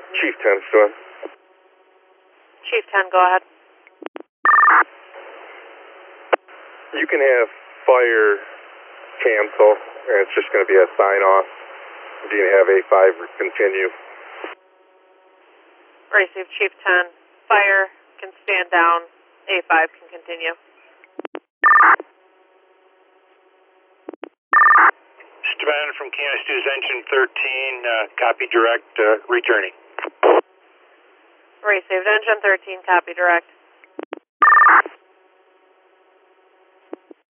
Chief 10 still on. Chief 10, go ahead. You can have fire cancel, and it's just going to be a sign-off. You can have A5 continue. Received, Chief 10. Fire can stand down. A5 can continue. Stefan from Canis 2's engine 13, copy direct, returning. Received, engine 13, copy direct.